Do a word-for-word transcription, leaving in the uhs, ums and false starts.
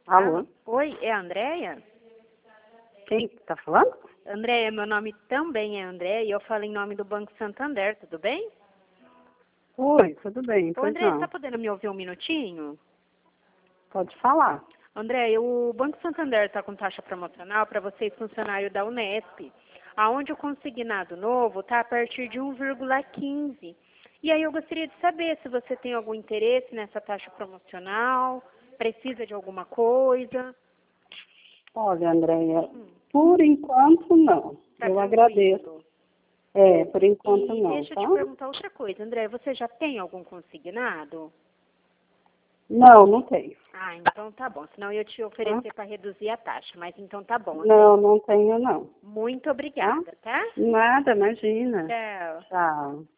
Alô? Ah, oi, é a Andréia? Quem tá falando? Andréia, meu nome também é Andréia e eu falo em nome do Banco Santander, tudo bem? Oi, tudo bem, Ô, pois Andréia, você não. está podendo me ouvir um minutinho? Pode falar. Andréia, o Banco Santander está com taxa promocional para vocês, funcionários da Unesp, aonde o consignado novo está a partir de um vírgula quinze. E aí eu gostaria de saber se você tem algum interesse nessa taxa promocional, precisa de alguma coisa. Olha, Andréia, por enquanto não. Tá Eu agradeço. tranquilo. É, por enquanto E não, deixa eu tá? te perguntar outra coisa, André, você já tem algum consignado? Não, não tenho. Ah, então tá bom, senão eu ia te Tá? oferecer para reduzir a taxa, mas então tá bom, André. Não, não tenho não. Muito Tá? obrigada, tá? Nada, imagina. Tchau. Tchau.